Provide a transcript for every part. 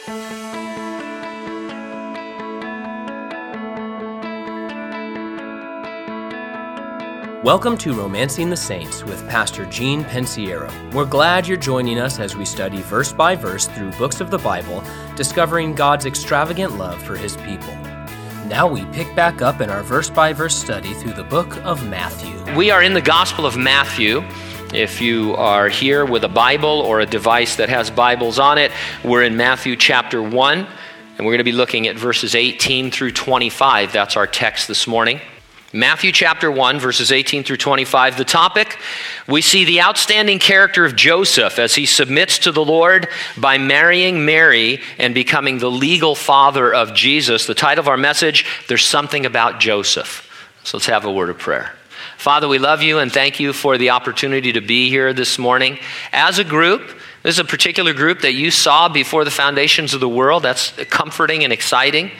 Welcome to Romancing the Saints with Pastor Gene Pensiero. We're glad you're joining us as we study verse by verse through books of the Bible, discovering God's extravagant love for His people. Now we pick back up in our verse by verse study through the book of Matthew. We are in the Gospel of Matthew. If you are here with a Bible or a device that has Bibles on it, we're in Matthew chapter 1, and we're going to be looking at verses 18 through 25. That's our text this morning. Matthew chapter 1, verses 18 through 25. The topic, we see the outstanding character of Joseph as he submits to the Lord by marrying Mary and becoming the legal father of Jesus. The title of our message, There's Something About Joseph. So let's have a word of prayer. Father, we love you and thank you for the opportunity to be here this morning. As a group, this is a particular group that you saw before the foundations of the world. That's comforting and exciting.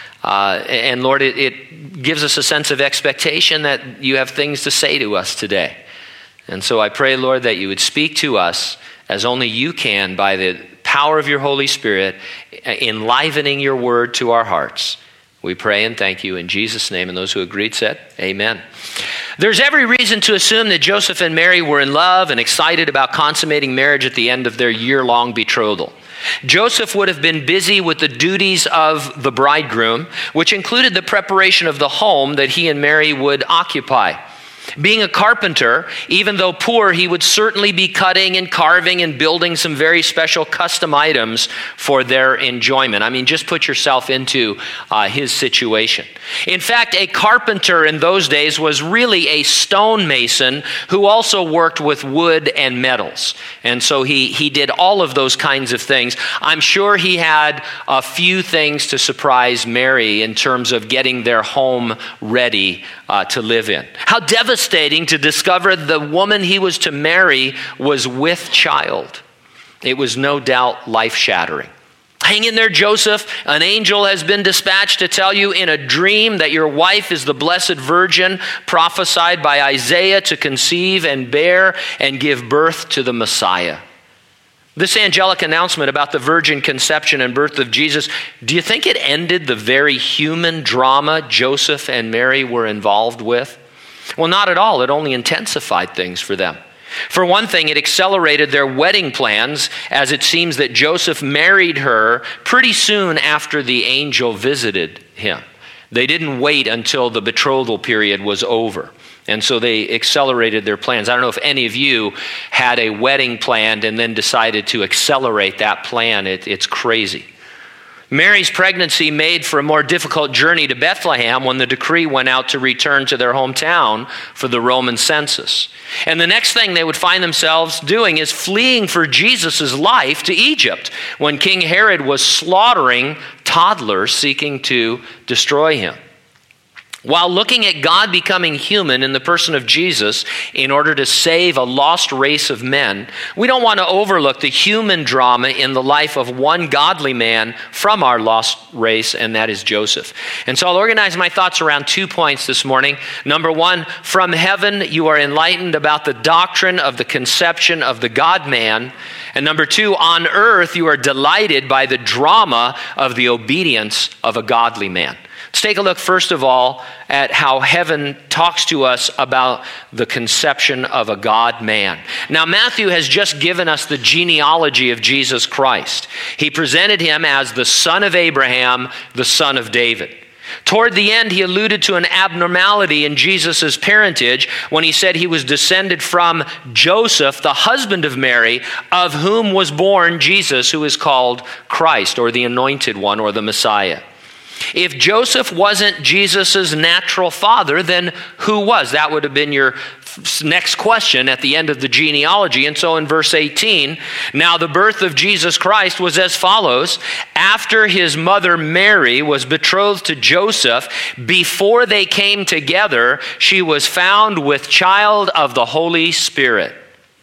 And Lord, it gives us a sense of expectation that you have things to say to us today. And so I pray, Lord, that you would speak to us as only you can by the power of your Holy Spirit, enlivening your word to our hearts. We pray and thank you in Jesus' name. And those who agreed said, amen. There's every reason to assume that Joseph and Mary were in love and excited about consummating marriage at the end of their year-long betrothal. Joseph would have been busy with the duties of the bridegroom, which included the preparation of the home that he and Mary would occupy. Being a carpenter, even though poor, he would certainly be cutting and carving and building some very special custom items for their enjoyment. I mean, just put yourself into his situation. In fact, a carpenter in those days was really a stonemason who also worked with wood and metals. And so he did all of those kinds of things. I'm sure he had a few things to surprise Mary in terms of getting their home ready to live in. How devastating to discover the woman he was to marry was with child. It was no doubt life-shattering. Hang in there, Joseph. An angel has been dispatched to tell you in a dream that your wife is the Blessed Virgin, prophesied by Isaiah to conceive and bear and give birth to the Messiah. This angelic announcement about the virgin conception and birth of Jesus, do you think it ended the very human drama Joseph and Mary were involved with? Well, not at all. It only intensified things for them. For one thing, it accelerated their wedding plans, as it seems that Joseph married her pretty soon after the angel visited him. They didn't wait until the betrothal period was over. And so they accelerated their plans. I don't know if any of you had a wedding planned and then decided to accelerate that plan. It's crazy. Mary's pregnancy made for a more difficult journey to Bethlehem when the decree went out to return to their hometown for the Roman census. And the next thing they would find themselves doing is fleeing for Jesus' life to Egypt when King Herod was slaughtering toddlers seeking to destroy him. While looking at God becoming human in the person of Jesus in order to save a lost race of men, we don't want to overlook the human drama in the life of one godly man from our lost race, and that is Joseph. And so I'll organize my thoughts around 2 points this morning. Number one, from heaven you are enlightened about the doctrine of the conception of the God-man. And number two, on earth you are delighted by the drama of the obedience of a godly man. Let's take a look, first of all, at how heaven talks to us about the conception of a God-man. Now, Matthew has just given us the genealogy of Jesus Christ. He presented him as the son of Abraham, the son of David. Toward the end, he alluded to an abnormality in Jesus' parentage when he said he was descended from Joseph, the husband of Mary, of whom was born Jesus, who is called Christ, or the Anointed One, or the Messiah. If Joseph wasn't Jesus' natural father, then who was? That would have been your next question at the end of the genealogy. And so in verse 18, now the birth of Jesus Christ was as follows. After his mother Mary was betrothed to Joseph, before they came together, she was found with child of the Holy Spirit.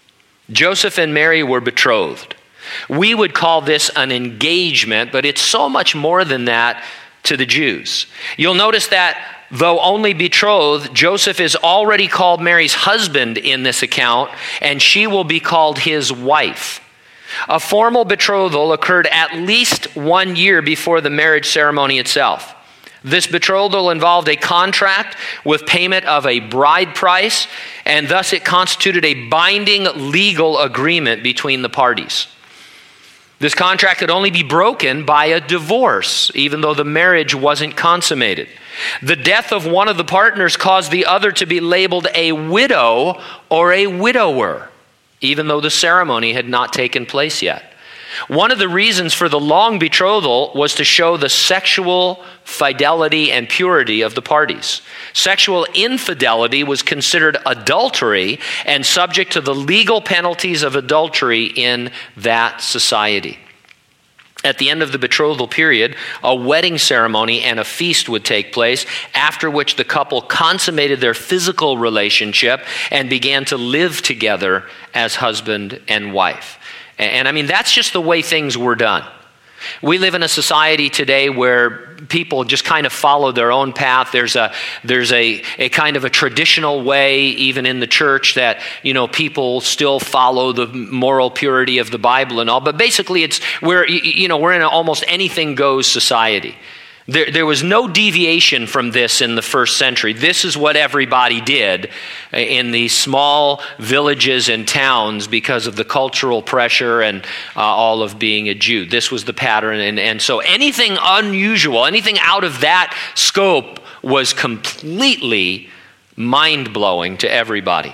Joseph and Mary were betrothed. We would call this an engagement, but it's so much more than that to the Jews. You'll notice that though only betrothed, Joseph is already called Mary's husband in this account, and she will be called his wife. A formal betrothal occurred at least 1 year before the marriage ceremony itself. This betrothal involved a contract with payment of a bride price, and thus it constituted a binding legal agreement between the parties. This contract could only be broken by a divorce, even though the marriage wasn't consummated. The death of one of the partners caused the other to be labeled a widow or a widower, even though the ceremony had not taken place yet. One of the reasons for the long betrothal was to show the sexual fidelity and purity of the parties. Sexual infidelity was considered adultery and subject to the legal penalties of adultery in that society. At the end of the betrothal period, a wedding ceremony and a feast would take place, after which the couple consummated their physical relationship and began to live together as husband and wife. And I mean, that's just the way things were done. We live in a society today where people just kind of follow their own path. There's a kind of a traditional way, even in the church, that, people still follow the moral purity of the Bible and all. But basically, we're in an almost anything goes society. There was no deviation from this in the first century. This is what everybody did in these small villages and towns because of the cultural pressure and all of being a Jew. This was the pattern. And so anything unusual, anything out of that scope was completely mind-blowing to everybody.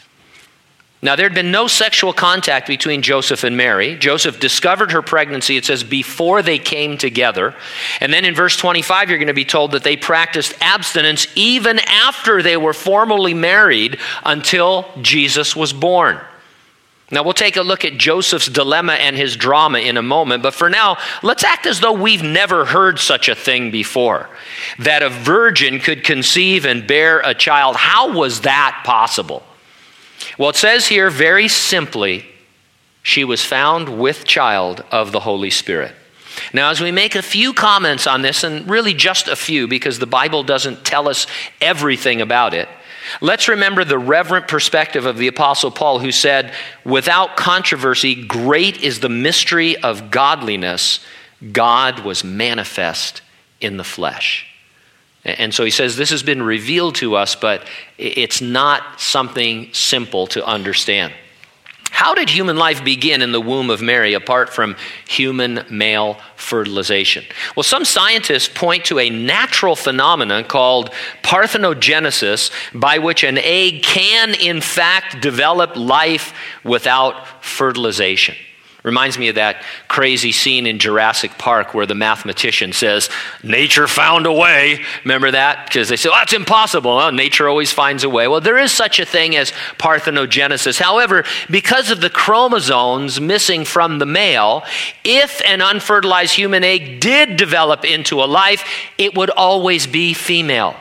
Now, there had been no sexual contact between Joseph and Mary. Joseph discovered her pregnancy, it says, before they came together. And then in verse 25, you're going to be told that they practiced abstinence even after they were formally married until Jesus was born. Now, we'll take a look at Joseph's dilemma and his drama in a moment. But for now, let's act as though we've never heard such a thing before, that a virgin could conceive and bear a child. How was that possible? Well, it says here very simply, she was found with child of the Holy Spirit. Now, as we make a few comments on this, and really just a few because the Bible doesn't tell us everything about it, let's remember the reverent perspective of the Apostle Paul, who said, without controversy, great is the mystery of godliness. God was manifest in the flesh. And so he says this has been revealed to us, but it's not something simple to understand. How did human life begin in the womb of Mary apart from human male fertilization? Well, some scientists point to a natural phenomenon called parthenogenesis, by which an egg can in fact develop life without fertilization. Reminds me of that crazy scene in Jurassic Park where the mathematician says, nature found a way. Remember that? Because they say, well, that's impossible. Well, nature always finds a way. Well, there is such a thing as parthenogenesis. However, because of the chromosomes missing from the male, if an unfertilized human egg did develop into a life, it would always be female.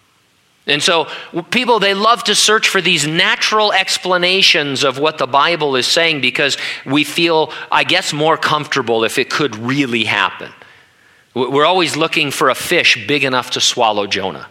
And so people, they love to search for these natural explanations of what the Bible is saying because we feel, I guess, more comfortable if it could really happen. We're always looking for a fish big enough to swallow Jonah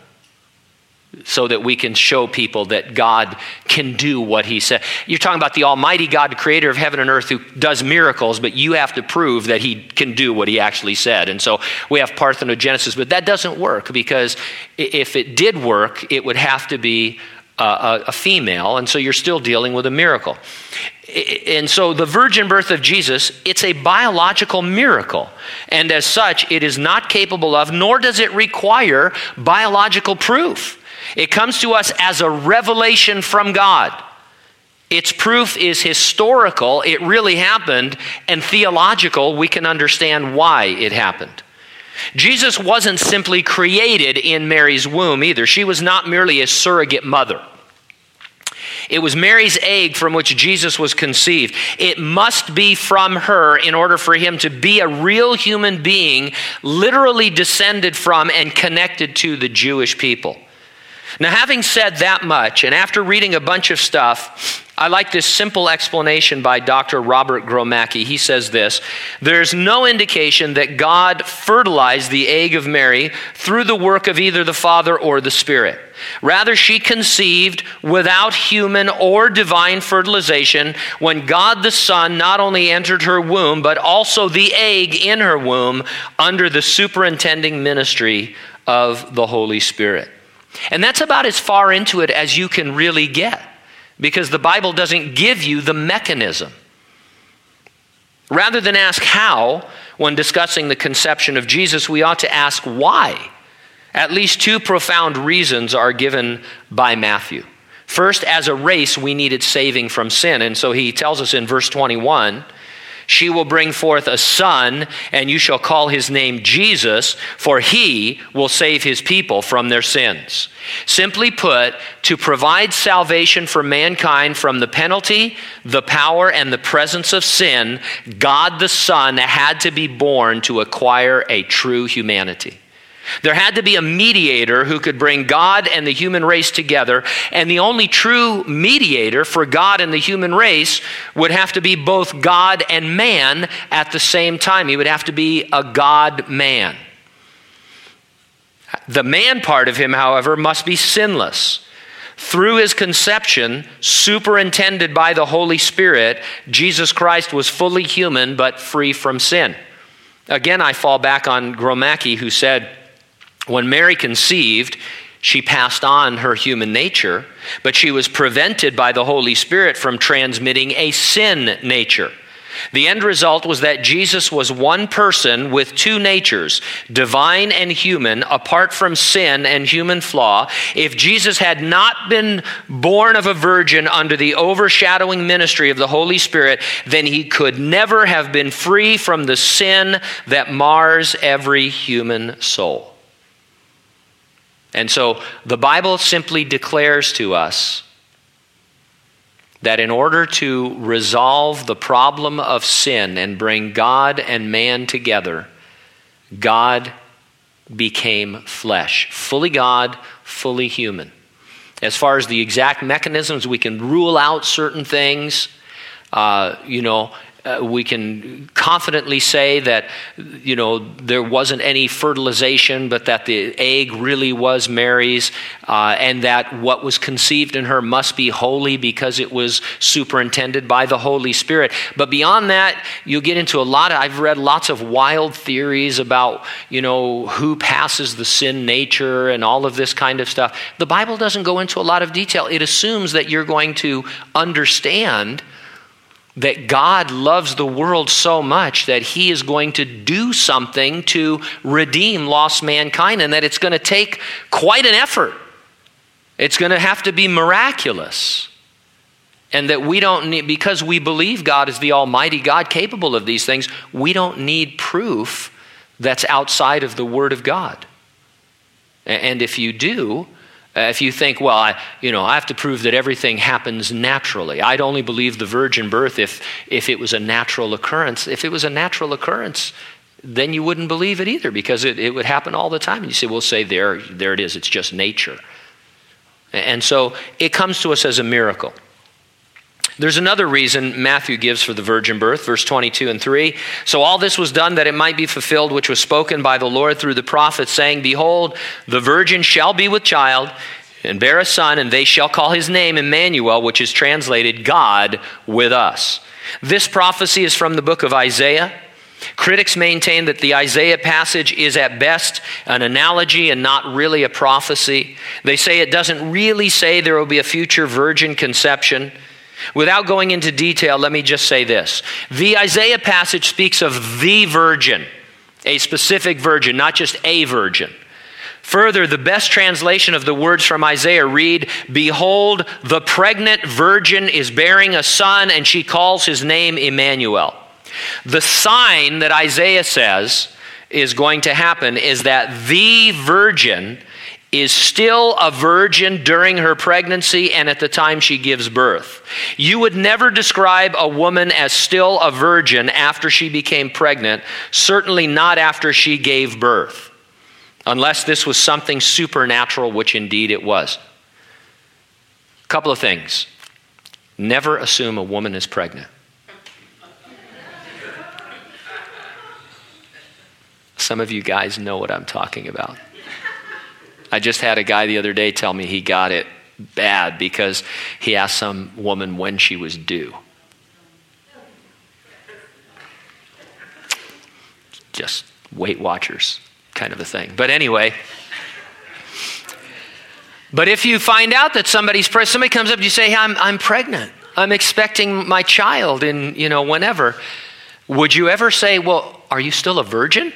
so that we can show people that God can do what he said. You're talking about the Almighty God, creator of heaven and earth, who does miracles, but you have to prove that he can do what he actually said. And so we have parthenogenesis, but that doesn't work because if it did work, it would have to be a female, and so you're still dealing with a miracle. And so the virgin birth of Jesus, it's a biological miracle. And as such, it is not capable of, nor does it require biological proof. It comes to us as a revelation from God. Its proof is historical, it really happened, and theological, we can understand why it happened. Jesus wasn't simply created in Mary's womb either. She was not merely a surrogate mother. It was Mary's egg from which Jesus was conceived. It must be from her in order for him to be a real human being, literally descended from and connected to the Jewish people. Now, having said that much, and after reading a bunch of stuff, I like this simple explanation by Dr. Robert Gromacki. He says this: there's no indication that God fertilized the egg of Mary through the work of either the Father or the Spirit. Rather, she conceived without human or divine fertilization when God the Son not only entered her womb, but also the egg in her womb under the superintending ministry of the Holy Spirit. And that's about as far into it as you can really get, because the Bible doesn't give you the mechanism. Rather than ask how, when discussing the conception of Jesus, we ought to ask why. At least two profound reasons are given by Matthew. First, as a race, we needed saving from sin. And so he tells us in verse 21, she will bring forth a son, and you shall call his name Jesus, for he will save his people from their sins. Simply put, to provide salvation for mankind from the penalty, the power, and the presence of sin, God the Son had to be born to acquire a true humanity. There had to be a mediator who could bring God and the human race together, and the only true mediator for God and the human race would have to be both God and man at the same time. He would have to be a God-man. The man part of him, however, must be sinless. Through his conception, superintended by the Holy Spirit, Jesus Christ was fully human but free from sin. Again, I fall back on Gromacki, who said, when Mary conceived, she passed on her human nature, but she was prevented by the Holy Spirit from transmitting a sin nature. The end result was that Jesus was one person with two natures, divine and human, apart from sin and human flaw. If Jesus had not been born of a virgin under the overshadowing ministry of the Holy Spirit, then he could never have been free from the sin that mars every human soul. And so the Bible simply declares to us that in order to resolve the problem of sin and bring God and man together, God became flesh, fully God, fully human. As far as the exact mechanisms, we can rule out certain things. We can confidently say that, there wasn't any fertilization, but that the egg really was Mary's, and that what was conceived in her must be holy because it was superintended by the Holy Spirit. But beyond that, you'll get into I've read lots of wild theories about, who passes the sin nature and all of this kind of stuff. The Bible doesn't go into a lot of detail. It assumes that you're going to understand that God loves the world so much that he is going to do something to redeem lost mankind, and that it's going to take quite an effort. It's going to have to be miraculous. And that we don't need, because we believe God is the Almighty God capable of these things, we don't need proof that's outside of the Word of God. And if you do, if you think, well, I have to prove that everything happens naturally. I'd only believe the virgin birth if it was a natural occurrence. If it was a natural occurrence, then you wouldn't believe it either, because it would happen all the time. And you say, well, there it is. It's just nature. And so it comes to us as a miracle. There's another reason Matthew gives for the virgin birth, verse 22 and 3. So all this was done that it might be fulfilled, which was spoken by the Lord through the prophet, saying, behold, the virgin shall be with child and bear a son, and they shall call his name Emmanuel, which is translated God with us. This prophecy is from the book of Isaiah. Critics maintain that the Isaiah passage is at best an analogy and not really a prophecy. They say it doesn't really say there will be a future virgin conception. Without going into detail, let me just say this. The Isaiah passage speaks of the virgin, a specific virgin, not just a virgin. Further, the best translation of the words from Isaiah read, behold, the pregnant virgin is bearing a son, and she calls his name Emmanuel. The sign that Isaiah says is going to happen is that the virgin is still a virgin during her pregnancy and at the time she gives birth. You would never describe a woman as still a virgin after she became pregnant, certainly not after she gave birth, unless this was something supernatural, which indeed it was. A couple of things. Never assume a woman is pregnant. Some of you guys know what I'm talking about. I just had a guy the other day tell me he got it bad because he asked some woman when she was due. Just Weight Watchers kind of a thing. But anyway, but if you find out that somebody comes up and you say, hey, I'm pregnant. I'm expecting my child in, whenever. Would you ever say, well, are you still a virgin?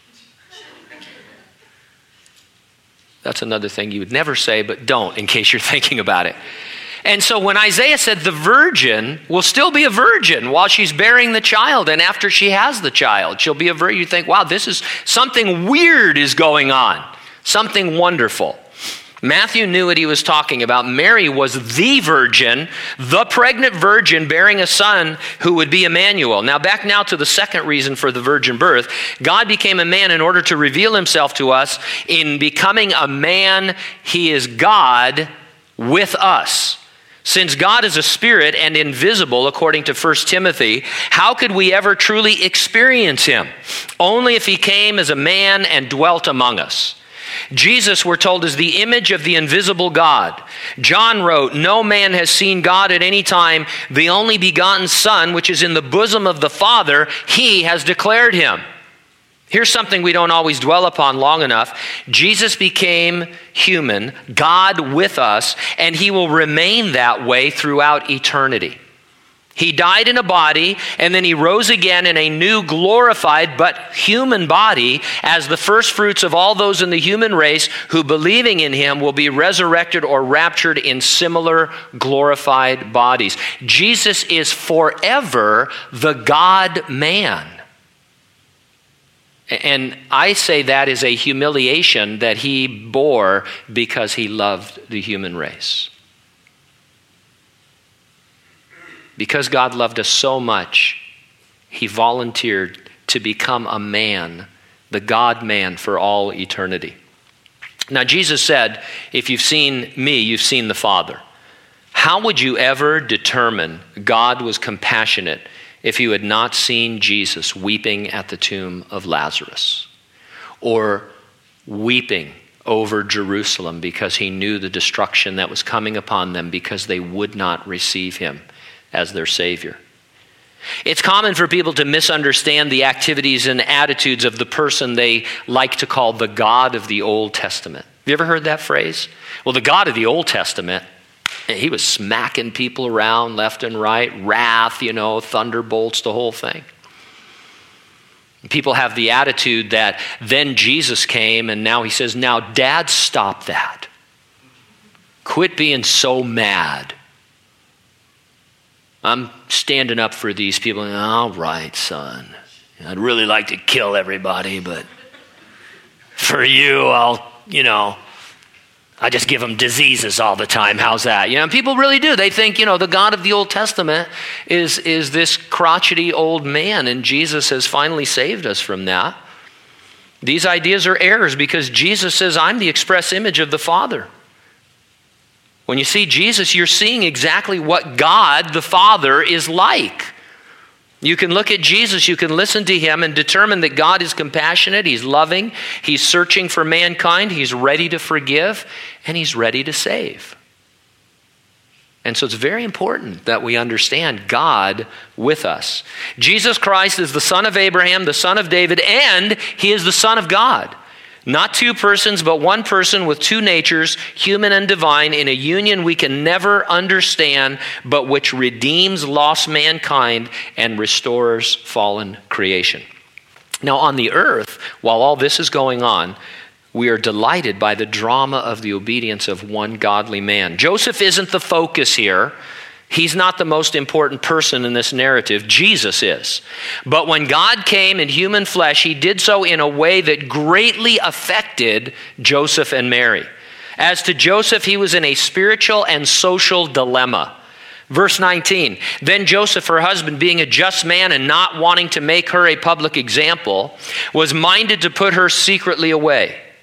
That's another thing you would never say, but don't in case you're thinking about it. And so when Isaiah said the virgin will still be a virgin while she's bearing the child, and after she has the child, she'll be a virgin, you think, wow, this is something weird is going on, something wonderful. Matthew knew what he was talking about. Mary was the virgin, the pregnant virgin bearing a son who would be Emmanuel. Now back now to the second reason for the virgin birth. God became a man in order to reveal himself to us. In becoming a man, he is God with us. Since God is a spirit and invisible, according to 1 Timothy, how could we ever truly experience him? Only if he came as a man and dwelt among us. Jesus, we're told, is the image of the invisible God. John wrote, no man has seen God at any time. The only begotten Son, which is in the bosom of the Father, he has declared him. Here's something we don't always dwell upon long enough. Jesus became human, God with us, and he will remain that way throughout eternity. He died in a body, and then he rose again in a new glorified but human body as the first fruits of all those in the human race who, believing in him, will be resurrected or raptured in similar glorified bodies. Jesus is forever the God-man. And I say that is a humiliation that he bore because he loved the human race. Because God loved us so much, he volunteered to become a man, the God-man for all eternity. Now, Jesus said, if you've seen me, you've seen the Father. How would you ever determine God was compassionate if you had not seen Jesus weeping at the tomb of Lazarus, or weeping over Jerusalem because he knew the destruction that was coming upon them because they would not receive him as their Savior? It's common for people to misunderstand the activities and attitudes of the person they like to call the God of the Old Testament. Have you ever heard that phrase? Well, the God of the Old Testament, he was smacking people around left and right, wrath, thunderbolts, the whole thing. People have the attitude that then Jesus came and now he says, now Dad, stop that. Quit being so mad. I'm standing up for these people. All right, son. I'd really like to kill everybody, but for you, I just give them diseases all the time. How's that? And people really do. They think, the God of the Old Testament is this crotchety old man, and Jesus has finally saved us from that. These ideas are errors because Jesus says, I'm the express image of the Father. When you see Jesus, you're seeing exactly what God the Father is like. You can look at Jesus, you can listen to him and determine that God is compassionate, he's loving, he's searching for mankind, he's ready to forgive, and he's ready to save. And so it's very important that we understand God with us. Jesus Christ is the son of Abraham, the son of David, and he is the Son of God. Not two persons, but one person with two natures, human and divine, in a union we can never understand, but which redeems lost mankind and restores fallen creation. Now on the earth, while all this is going on, we are delighted by the drama of the obedience of one godly man. Joseph isn't the focus here. He's not the most important person in this narrative. Jesus is. But when God came in human flesh, he did so in a way that greatly affected Joseph and Mary. As to Joseph, he was in a spiritual and social dilemma. Verse 19, then Joseph, her husband, being a just man and not wanting to make her a public example, was minded to put her secretly away.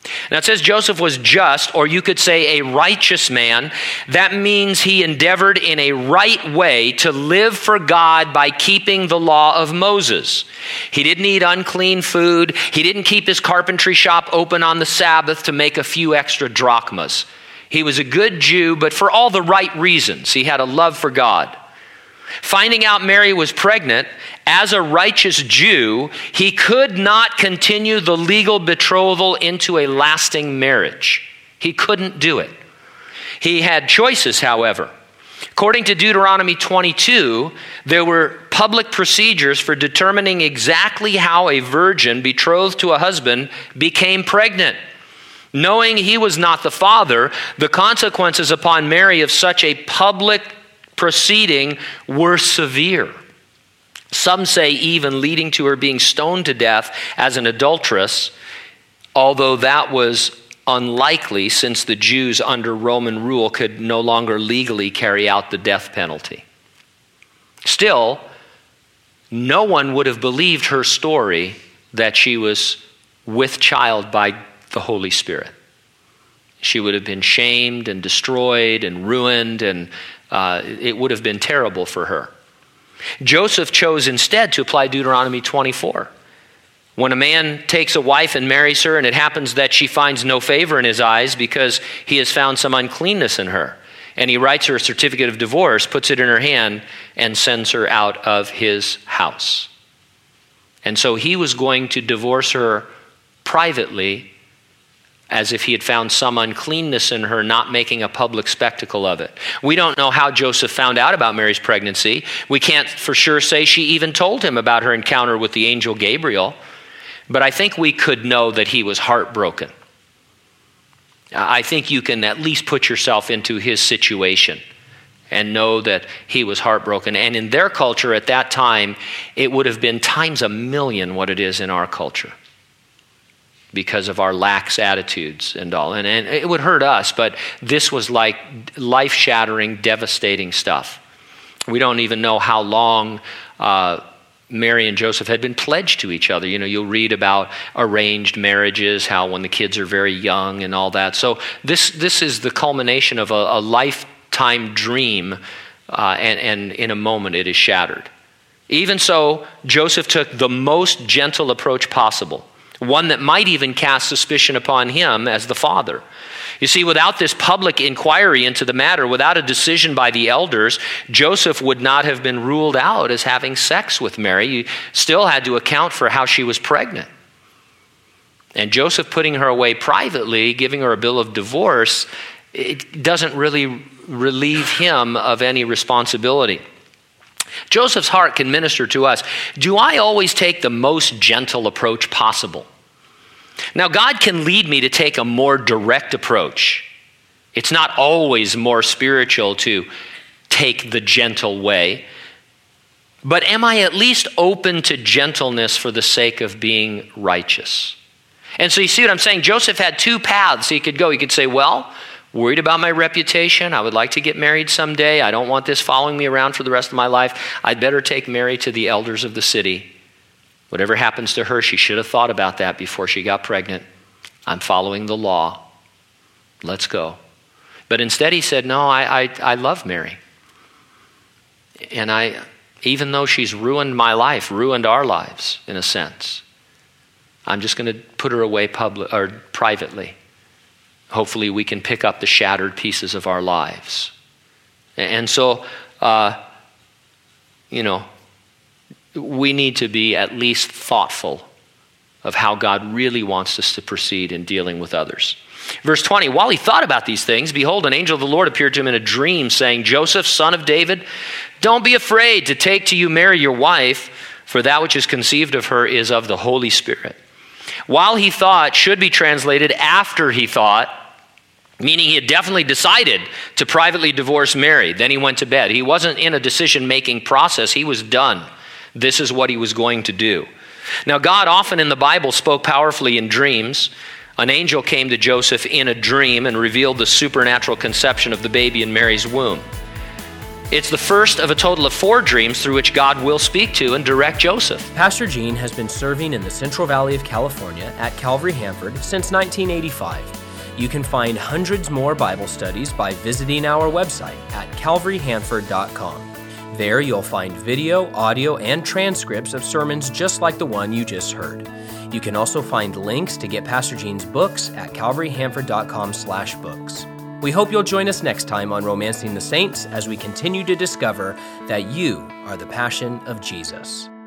Now it says Joseph was just, or you could say a righteous man. That means he endeavored in a right way to live for God by keeping the law of Moses. He didn't eat unclean food. He didn't keep his carpentry shop open on the Sabbath to make a few extra drachmas. He was a good Jew, but for all the right reasons. He had a love for God. Finding out Mary was pregnant, as a righteous Jew, he could not continue the legal betrothal into a lasting marriage. He couldn't do it. He had choices, however. According to Deuteronomy 22, there were public procedures for determining exactly how a virgin betrothed to a husband became pregnant. Knowing he was not the father, the consequences upon Mary of such a public proceeding were severe. Some say even leading to her being stoned to death as an adulteress, although that was unlikely since the Jews under Roman rule could no longer legally carry out the death penalty. Still, no one would have believed her story that she was with child by the Holy Spirit. She would have been shamed and destroyed and ruined, and it would have been terrible for her. Joseph chose instead to apply Deuteronomy 24. When a man takes a wife and marries her, and it happens that she finds no favor in his eyes because he has found some uncleanness in her, and he writes her a certificate of divorce, puts it in her hand, and sends her out of his house. And so he was going to divorce her privately, as if he had found some uncleanness in her, not making a public spectacle of it. We don't know how Joseph found out about Mary's pregnancy. We can't for sure say she even told him about her encounter with the angel Gabriel, but I think we could know that he was heartbroken. I think you can at least put yourself into his situation and know that he was heartbroken. And in their culture at that time, it would have been times a million what it is in our culture, because of our lax attitudes and all. And it would hurt us, but this was like life-shattering, devastating stuff. We don't even know how long Mary and Joseph had been pledged to each other. You know, you'll read about arranged marriages, how when the kids are very young and all that. So this is the culmination of a lifetime dream, and in a moment it is shattered. Even so, Joseph took the most gentle approach possible, one that might even cast suspicion upon him as the father. You see, without this public inquiry into the matter, without a decision by the elders, Joseph would not have been ruled out as having sex with Mary. You still had to account for how she was pregnant. And Joseph putting her away privately, giving her a bill of divorce, it doesn't really relieve him of any responsibility. Joseph's heart can minister to us. Do I always take the most gentle approach possible? Now, God can lead me to take a more direct approach. It's not always more spiritual to take the gentle way. But am I at least open to gentleness for the sake of being righteous? And so you see what I'm saying? Joseph had two paths he could go. He could say, well, worried about my reputation. I would like to get married someday. I don't want this following me around for the rest of my life. I'd better take Mary to the elders of the city. Whatever happens to her, she should have thought about that before she got pregnant. I'm following the law. Let's go. But instead he said, no, I love Mary. And even though she's ruined my life, ruined our lives in a sense, I'm just going to put her away privately. Hopefully we can pick up the shattered pieces of our lives. And so, we need to be at least thoughtful of how God really wants us to proceed in dealing with others. Verse 20, while he thought about these things, behold, an angel of the Lord appeared to him in a dream, saying, Joseph, son of David, don't be afraid to take to you Mary your wife, for that which is conceived of her is of the Holy Spirit. While he thought should be translated after he thought, meaning he had definitely decided to privately divorce Mary. Then he went to bed. He wasn't in a decision-making process. He was done. This is what he was going to do. Now, God often in the Bible spoke powerfully in dreams. An angel came to Joseph in a dream and revealed the supernatural conception of the baby in Mary's womb. It's the first of a total of 4 dreams through which God will speak to and direct Joseph. Pastor Gene has been serving in the Central Valley of California at Calvary Hanford since 1985. You can find hundreds more Bible studies by visiting our website at calvaryhanford.com. There you'll find video, audio, and transcripts of sermons just like the one you just heard. You can also find links to get Pastor Gene's books at calvaryhanford.com/books. We hope you'll join us next time on Romancing the Saints as we continue to discover that you are the passion of Jesus.